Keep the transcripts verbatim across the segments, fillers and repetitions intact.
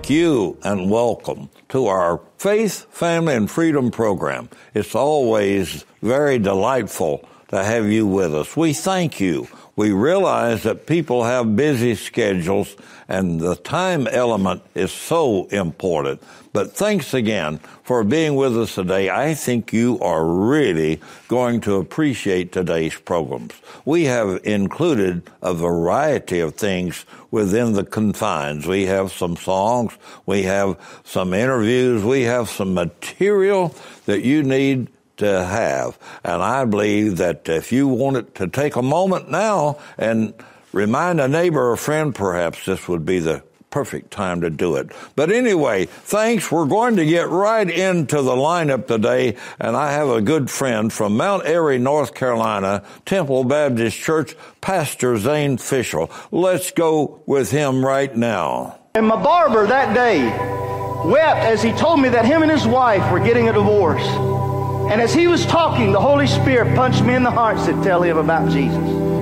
thank you and welcome to our Faith, Family, and Freedom program. It's always very delightful to have you with us. We thank you. We realize that people have busy schedules and the time element is so important. But thanks again for being with us today. I think you are really going to appreciate today's programs. We have included a variety of things within the confines. We have some songs, we have some interviews, we have some material that you need to have. And I believe that if you wanted to take a moment now and remind a neighbor or friend, perhaps this would be the perfect time to do it. But anyway, thanks. We're going to get right into the lineup today, and I have a good friend from Mount Airy, North Carolina, Temple Baptist Church, Pastor Zane Fishel. Let's go with him right now. And my barber that day wept as he told me that him and his wife were getting a divorce. And as he was talking, the Holy Spirit punched me in the heart and said, tell him about Jesus.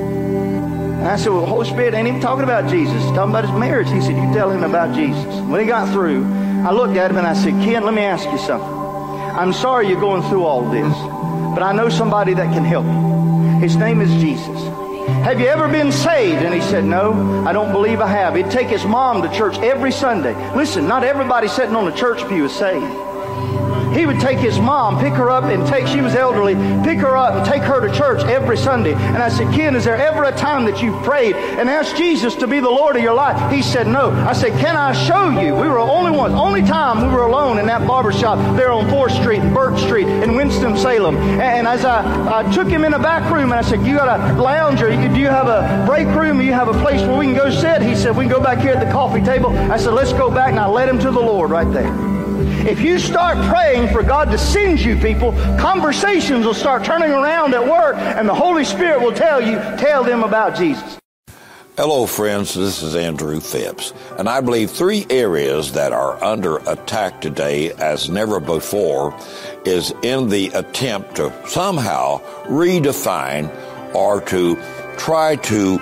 And I said, well, the Holy Spirit ain't even talking about Jesus. He's talking about his marriage. He said, you tell him about Jesus. When he got through, I looked at him and I said, Ken, let me ask you something. I'm sorry you're going through all this, but I know somebody that can help you. His name is Jesus. Have you ever been saved? And he said, no, I don't believe I have. He'd take his mom to church every Sunday. Listen, not everybody sitting on the church pew is saved. He would take his mom, pick her up and take, she was elderly, pick her up and take her to church every Sunday. And I said, Ken, is there ever a time that you've prayed and asked Jesus to be the Lord of your life? He said, no. I said, can I show you? We were the only ones, only time we were alone in that barber shop there on fourth street and Birch Street in Winston-Salem. And as I, I took him in the back room and I said, you got a lounge or do you have a break room? Or you have a place where we can go sit? He said, we can go back here at the coffee table. I said, let's go back. And I led him to the Lord right there. If you start praying for God to send you people, conversations will start turning around at work, and the Holy Spirit will tell you, tell them about Jesus. Hello, friends. This is Andrew Phipps, and I believe three areas that are under attack today as never before is in the attempt to somehow redefine or to try to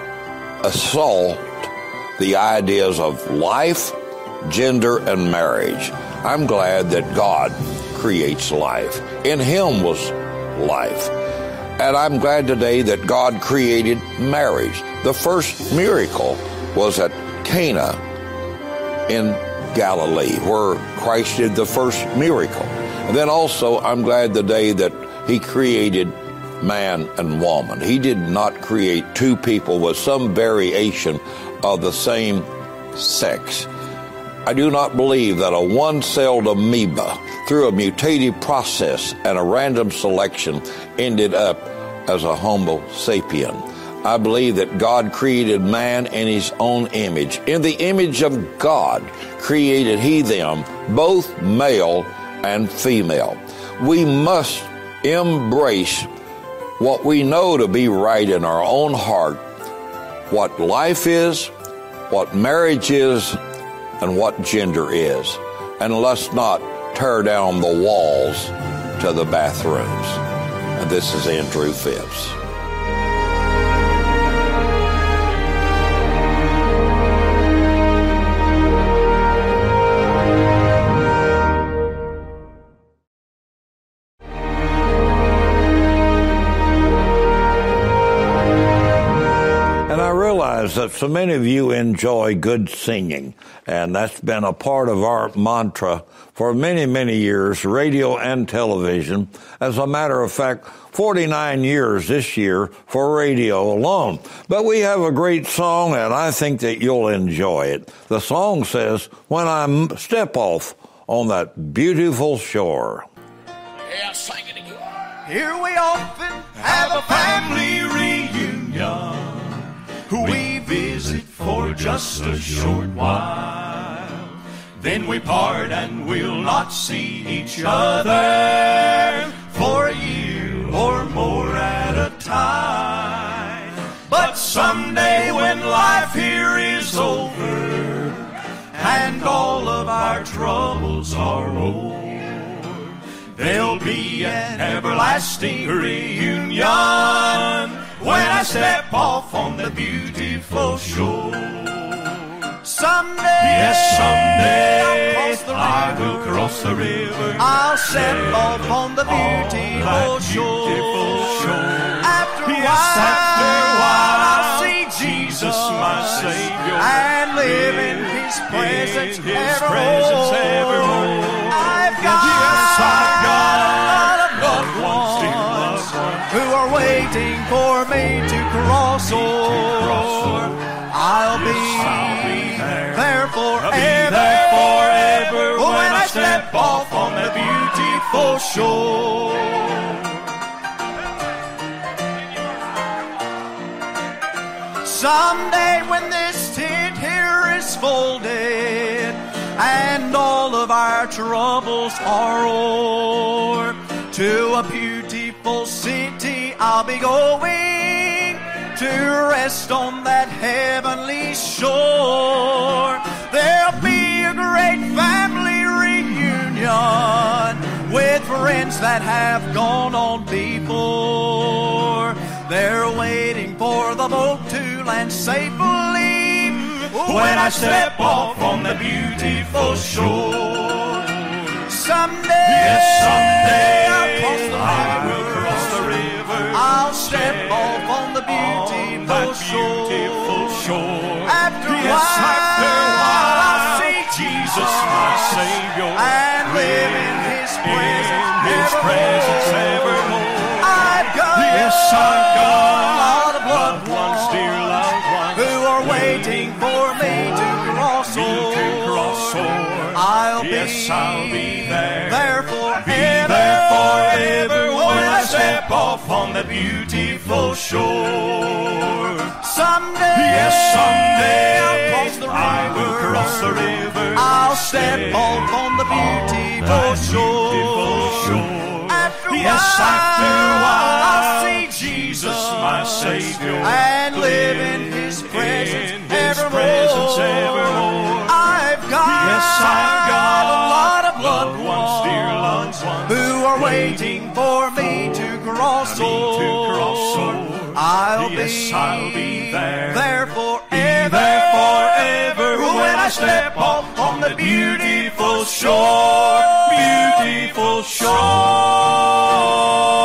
assault the ideas of life, gender, and marriage. I'm glad that God creates life. In Him was life. And I'm glad today that God created marriage. The first miracle was at Cana in Galilee, where Christ did the first miracle. And then also, I'm glad today that He created man and woman. He did not create two people with some variation of the same sex. I do not believe that a one-celled amoeba, through a mutative process and a random selection, ended up as a Homo sapien. I believe that God created man in His own image. In the image of God created He them, both male and female. We must embrace what we know to be right in our own heart, what life is, what marriage is, and what gender is. And let's not tear down the walls to the bathrooms. And this is Andrew Phipps. That so many of you enjoy good singing, and that's been a part of our mantra for many, many years, radio and television. As a matter of fact, forty-nine years this year for radio alone. But we have a great song, and I think that you'll enjoy it. The song says, when I step off on that beautiful shore. Yeah, sing it again. Here we often have a family reunion. We visit for just a short while. Then we part and we'll not see each other for a year or more at a time. But someday when life here is over and all of our troubles are o'er, there'll be an everlasting reunion when I step off on the beautiful shore. Someday, yes, someday I will cross the river. I'll set off on the beautiful shore. After a while, I'll see Jesus, my Savior, and live in His presence evermore. I've got a lot of loved ones who are waiting for me to cross o'er. I'll be there forever when I step off on the beautiful shore. Someday when this tent here is folded and all of our troubles are o'er, to a beautiful city I'll be going to rest on that heavenly shore. There'll be a great family reunion with friends that have gone on before. They're waiting for the boat to land safely when I step off on the beautiful shore. Someday, yes, someday I'll cross the river. I will cross the river. I'll step off on the beautiful shore. Beautiful shore. After yes, a while, after a while, I'll see Jesus, my Savior, and live in His presence, in His presence evermore. I've got, yes, I've got a lot of loved ones, dear loved ones, who are waiting for me to cross over. I'll yes, be, I'll be there, there forever, be there forever when I step off on the beautiful shore. Someday, yes, someday I'll cross the river. I will cross the river. I'll step off on the beautiful shore. Beautiful shore. After yes, while, after a while, I'll see Jesus, my Savior, and live in His presence in His evermore. Presence evermore. I've got, yes, I've got a lot of loved ones, dear loved ones, who are waiting for me to cross over. I'll be, yes, I'll be there, there forever, be there forever when I step off on the beautiful shore, beautiful shore.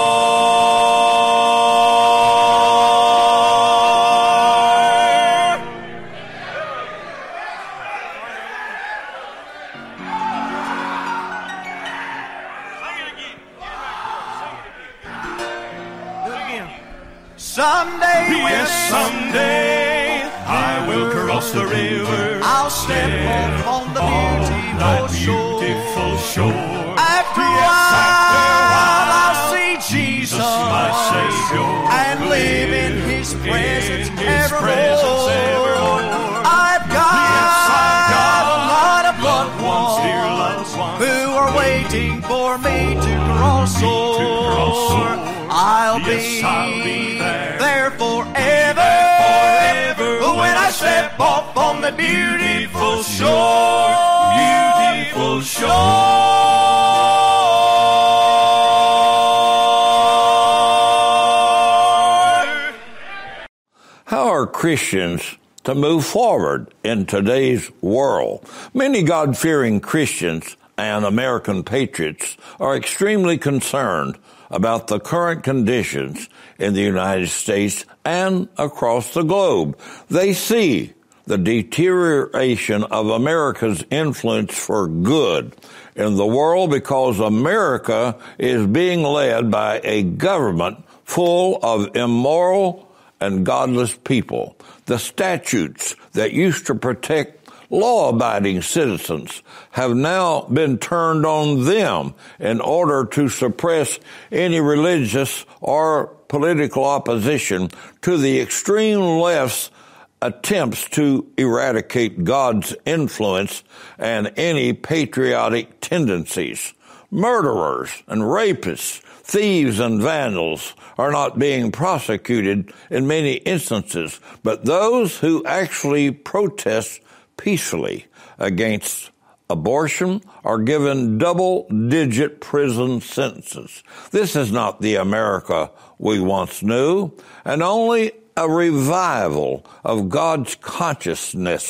Someday, yes, someday I will cross the river. I'll step off on the beautiful shore. Beautiful shore. After a while, I'll see Jesus, my Savior, and live in His presence evermore. I've got a lot of loved ones, dear loved ones, who are waiting for me to cross over. I'll be, yes, I'll be there, there forever, there forever when I step off on the beautiful shore, beautiful shore. How are Christians to move forward in today's world? Many God-fearing Christians and American patriots are extremely concerned about the current conditions in the United States and across the globe. They see the deterioration of America's influence for good in the world because America is being led by a government full of immoral and godless people. The statutes that used to protect law-abiding citizens have now been turned on them in order to suppress any religious or political opposition to the extreme left's attempts to eradicate God's influence and any patriotic tendencies. Murderers and rapists, thieves and vandals are not being prosecuted in many instances, but those who actually protest peacefully against abortion are given double-digit prison sentences. This is not the America we once knew, and only a revival of God's consciousness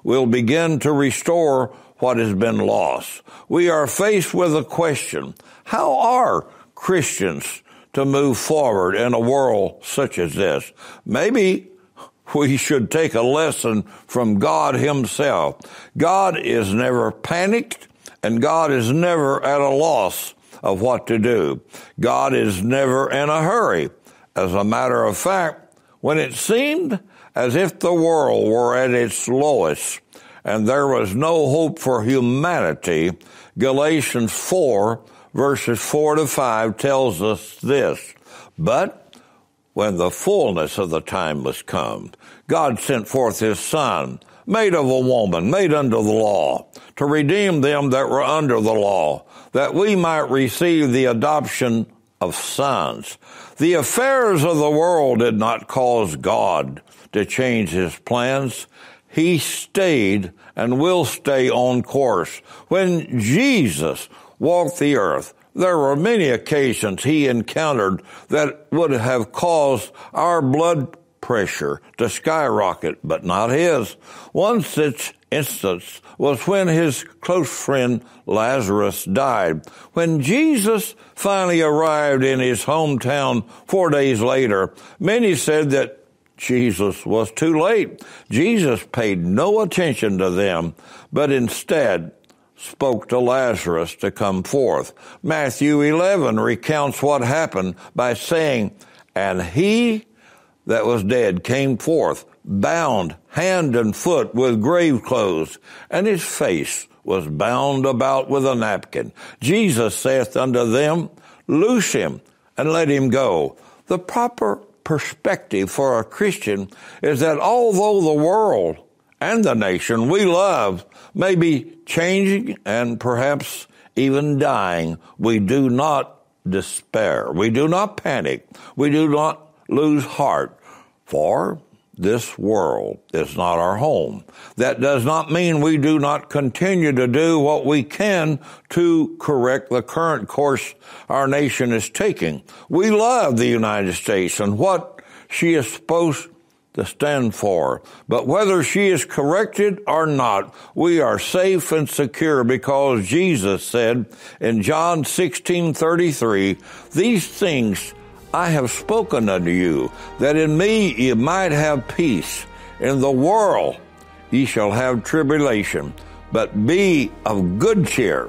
will begin to restore what has been lost. We are faced with a question: how are Christians to move forward in a world such as this? Maybe we should take a lesson from God himself. God is never panicked, and God is never at a loss of what to do. God is never in a hurry. As a matter of fact, when it seemed as if the world were at its lowest and there was no hope for humanity, Galatians four, verses four to five tells us this: but when the fullness of the time was come, God sent forth his Son, made of a woman, made under the law, to redeem them that were under the law, that we might receive the adoption of sons. The affairs of the world did not cause God to change his plans. He stayed and will stay on course. When Jesus walked the earth, there were many occasions he encountered that would have caused our blood pressure to skyrocket, but not his. One such instance was when his close friend Lazarus died. When Jesus finally arrived in his hometown four days later, many said that Jesus was too late. Jesus paid no attention to them, but instead spoke to Lazarus to come forth. Matthew eleven recounts what happened by saying, and he that was dead came forth, bound hand and foot with grave clothes, and his face was bound about with a napkin. Jesus saith unto them, loose him and let him go. The proper perspective for a Christian is that although the world and the nation we love may be changing and perhaps even dying, we do not despair. We do not panic. We do not lose heart, for this world is not our home. That does not mean we do not continue to do what we can to correct the current course our nation is taking. We love the United States and what she is supposed to stand for. But whether she is corrected or not, we are safe and secure because Jesus said in John sixteen thirty-three, these things I have spoken unto you, that in me ye might have peace. In the world ye shall have tribulation, but be of good cheer.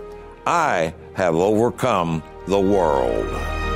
I have overcome the world.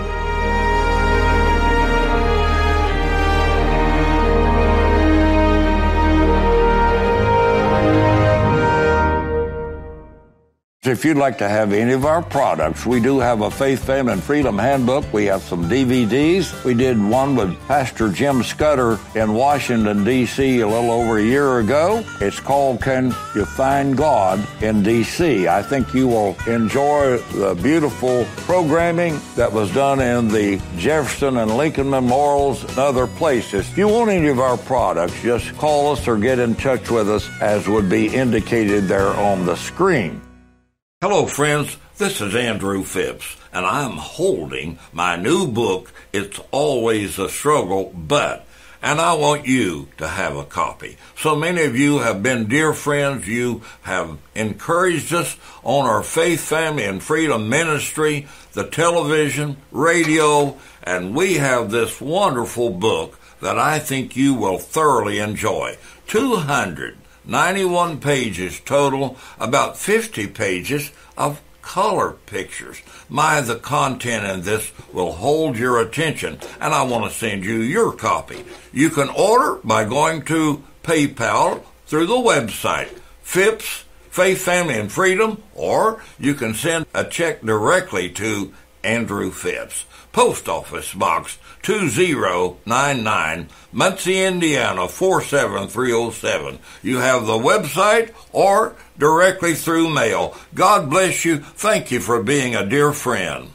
If you'd like to have any of our products, we do have a Faith, Family, and Freedom Handbook. We have some D V Ds. We did one with Pastor Jim Scudder in Washington, D C a little over a year ago. It's called Can You Find God in D C? I think you will enjoy the beautiful programming that was done in the Jefferson and Lincoln Memorials and other places. If you want any of our products, just call us or get in touch with us as would be indicated there on the screen. Hello, friends. This is Andrew Phipps, and I'm holding my new book, It's Always a Struggle, But, and I want you to have a copy. So many of you have been dear friends. You have encouraged us on our Faith, Family, and Freedom ministry, the television, radio, and we have this wonderful book that I think you will thoroughly enjoy. two hundred ninety-one pages total, about fifty pages of color pictures. My, the content in this will hold your attention, and I want to send you your copy. You can order by going to PayPal through the website, Phipps, Faith, Family, and Freedom, or you can send a check directly to Andrew Phipps. Post Office Box two zero nine nine, Muncie, Indiana four seven three oh seven. You have the website or directly through mail. God bless you. Thank you for being a dear friend.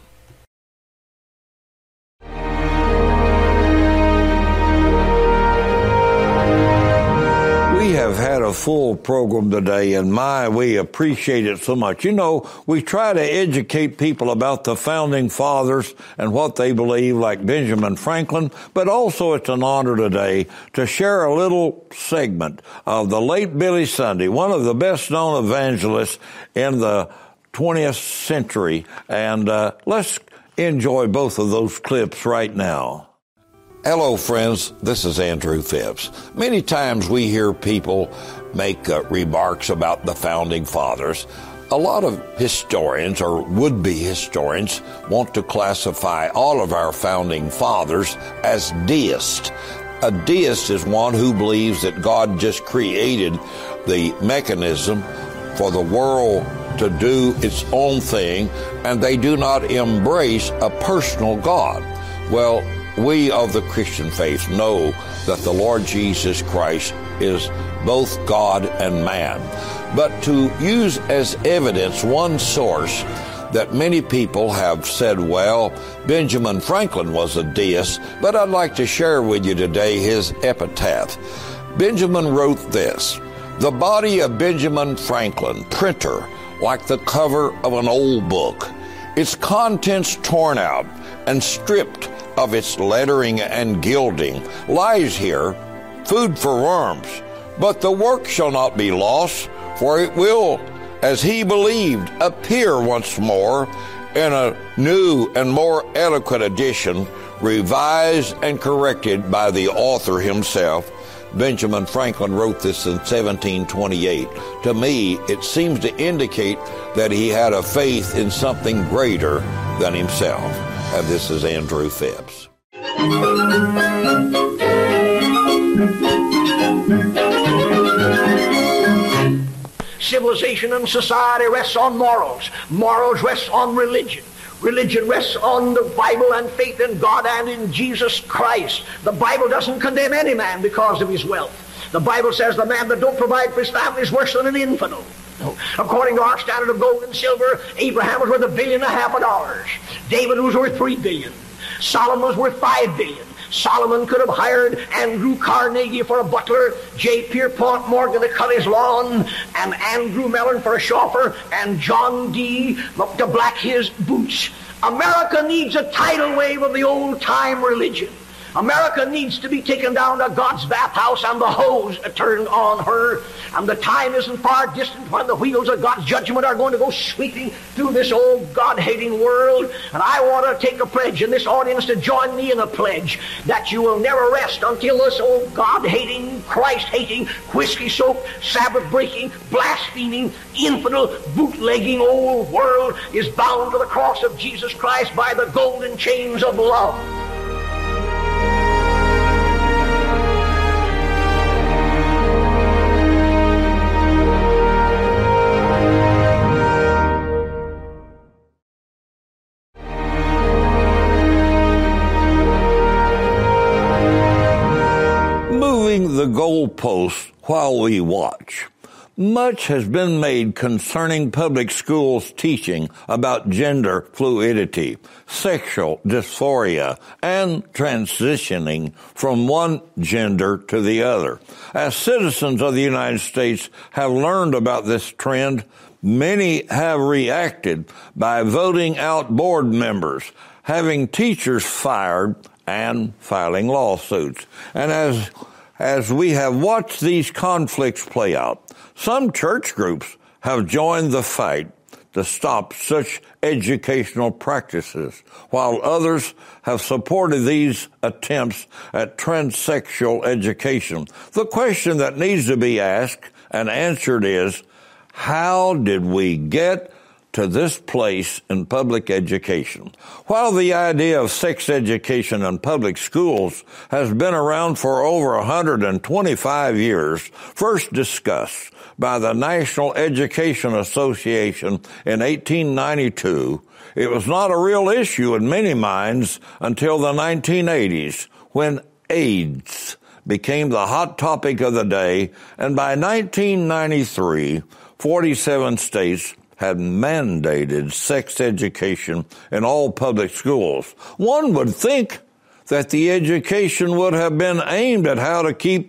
We have had a full program today, and my, we appreciate it so much. You know, we try to educate people about the founding fathers and what they believe, like Benjamin Franklin, but also it's an honor today to share a little segment of the late Billy Sunday, one of the best-known evangelists in the twentieth century. And uh, let's enjoy both of those clips right now. Hello, friends. This is Andrew Phipps. Many times we hear people make uh, remarks about the founding fathers. A lot of historians or would-be historians want to classify all of our founding fathers as deists. A deist is one who believes that God just created the mechanism for the world to do its own thing, and they do not embrace a personal God. Well, we of the Christian faith know that the Lord Jesus Christ is both God and man. But to use as evidence one source that many people have said, well, Benjamin Franklin was a deist, but I'd like to share with you today his epitaph. Benjamin wrote this: "The body of Benjamin Franklin, printer, like the cover of an old book, its contents torn out and stripped of its lettering and gilding, lies here, food for worms. But the work shall not be lost, for it will, as he believed, appear once more in a new and more eloquent edition, revised and corrected by the author himself." Benjamin Franklin wrote this in seventeen twenty-eight. To me, it seems to indicate that he had a faith in something greater than himself. And this is Andrew Phipps. Civilization and society rests on morals. Morals rest on religion. Religion rests on the Bible and faith in God and in Jesus Christ. The Bible doesn't condemn any man because of his wealth. The Bible says the man that don't provide for his family is worse than an infidel. According to our standard of gold and silver, Abraham was worth a billion and a half of dollars. David was worth three billion. Solomon was worth five billion. Solomon could have hired Andrew Carnegie for a butler, J. Pierpont Morgan to cut his lawn, and Andrew Mellon for a chauffeur, and John D. to black his boots. America needs a tidal wave of the old-time religion. America needs to be taken down to God's bathhouse and the hose turned on her. And the time isn't far distant when the wheels of God's judgment are going to go sweeping through this old God-hating world. And I want to take a pledge in this audience to join me in a pledge that you will never rest until this old God-hating, Christ-hating, whiskey-soaked, Sabbath-breaking, blaspheming, infidel, bootlegging old world is bound to the cross of Jesus Christ by the golden chains of love. The goalpost while we watch. Much has been made concerning public schools' teaching about gender fluidity, sexual dysphoria, and transitioning from one gender to the other. As citizens of the United States have learned about this trend, many have reacted by voting out board members, having teachers fired, and filing lawsuits. And as As we have watched these conflicts play out, some church groups have joined the fight to stop such educational practices, while others have supported these attempts at transsexual education. The question that needs to be asked and answered is, how did we get to this place in public education? While the idea of sex education in public schools has been around for over one hundred twenty-five years, first discussed by the National Education Association in eighteen ninety-two, it was not a real issue in many minds until the nineteen eighties, when AIDS became the hot topic of the day, and by nineteen ninety-three, forty-seven states had mandated sex education in all public schools. One would think that the education would have been aimed at how to keep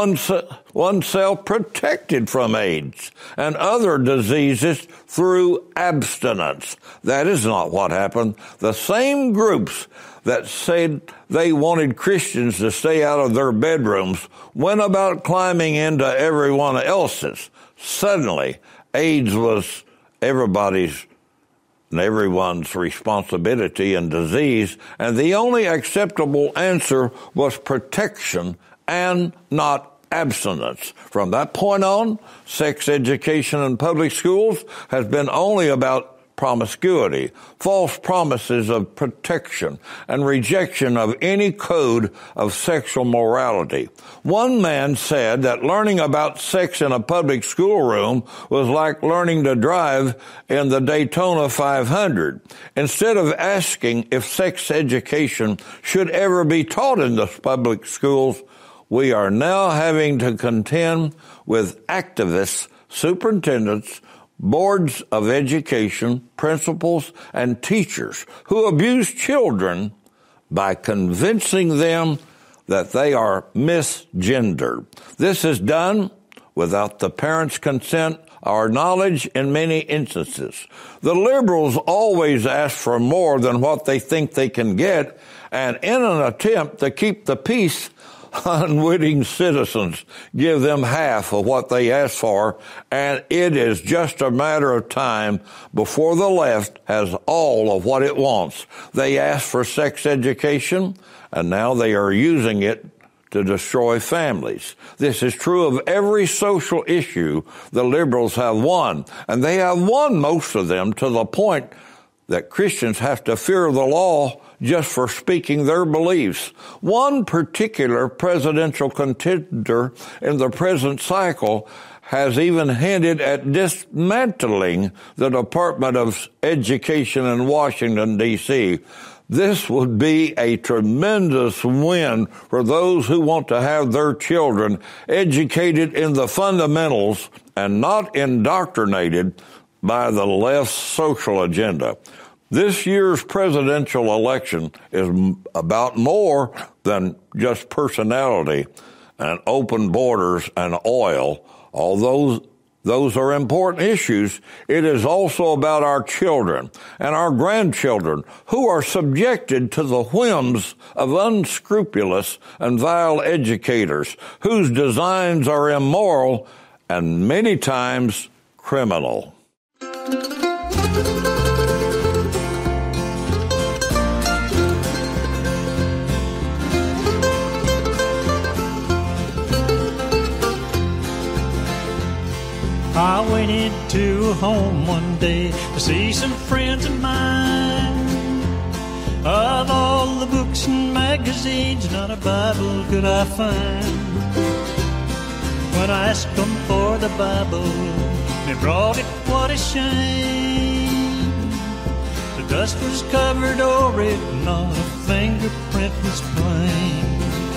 oneself protected from AIDS and other diseases through abstinence. That is not what happened. The same groups that said they wanted Christians to stay out of their bedrooms went about climbing into everyone else's. Suddenly, AIDS was everybody's and everyone's responsibility in disease, and the only acceptable answer was protection and not abstinence. From that point on, sex education in public schools has been only about promiscuity, false promises of protection, and rejection of any code of sexual morality. One man said that learning about sex in a public schoolroom was like learning to drive in the Daytona five hundred. Instead of asking if sex education should ever be taught in the public schools, we are now having to contend with activists, superintendents, boards of education, principals, and teachers who abuse children by convincing them that they are misgendered. This is done without the parents' consent or knowledge in many instances. The liberals always ask for more than what they think they can get, and in an attempt to keep the peace, unwitting citizens give them half of what they ask for, and it is just a matter of time before the left has all of what it wants. They asked for sex education, and now they are using it to destroy families. This is true of every social issue the liberals have won, and they have won most of them to the point that Christians have to fear the law just for speaking their beliefs. One particular presidential contender in the present cycle has even hinted at dismantling the Department of Education in Washington, D C This would be a tremendous win for those who want to have their children educated in the fundamentals and not indoctrinated by the left's social agenda. This year's presidential election is about more than just personality and open borders and oil. Although those are important issues, it is also about our children and our grandchildren who are subjected to the whims of unscrupulous and vile educators whose designs are immoral and many times criminal. I went into a home one day to see some friends of mine. Of all the books and magazines, not a Bible could I find. When I asked them for the Bible, they brought it, what a shame. The dust was covered over it, not a fingerprint was plain.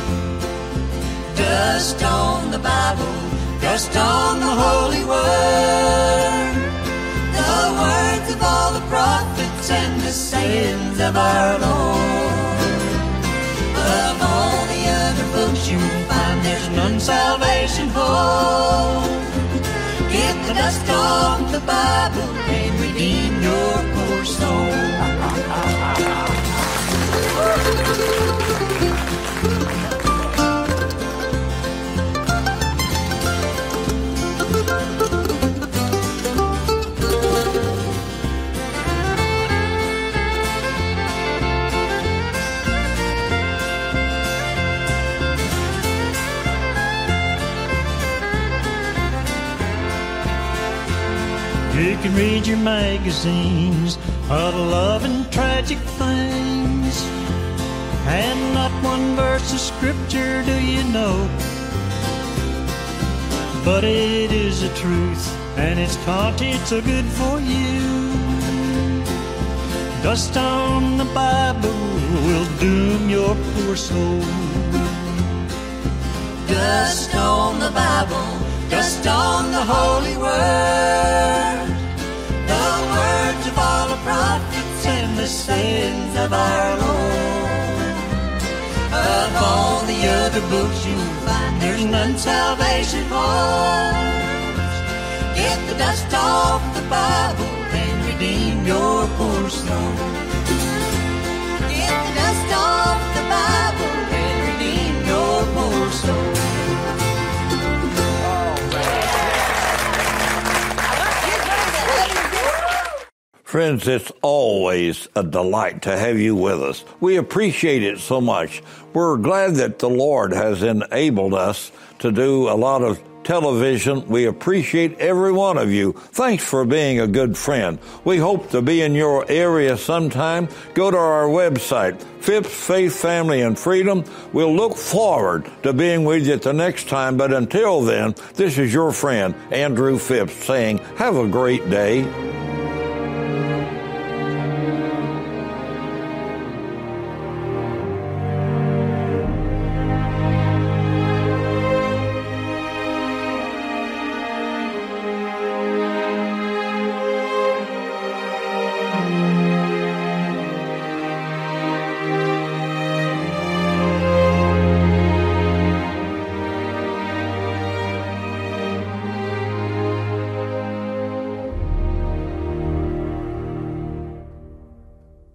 Dust on the Bible, dust on the holy word, the words of all the prophets and the sayings of our Lord. Of all the other books you will find, there's none salvation for. Get the dust off the Bible and redeem your poor soul. You can read your magazines of love and tragic things, and not one verse of scripture do you know. But it is the truth, and its contents are good for you. Dust on the Bible will doom your poor soul. Dust on the Bible, dust on the holy word, the words of all the prophets and the sayings of our Lord. of all the other books you'll find, there's none salvation holds. Get the dust off the Bible and redeem your poor soul. Get the dust off the Bible and redeem your poor soul. Friends, it's always a delight to have you with us. We appreciate it so much. We're glad that the Lord has enabled us to do a lot of television. We appreciate every one of you. Thanks for being a good friend. We hope to be in your area sometime. Go to our website, Phipps Faith, Family, and Freedom. We'll look forward to being with you the next time. But until then, this is your friend, Andrew Phipps, saying, have a great day.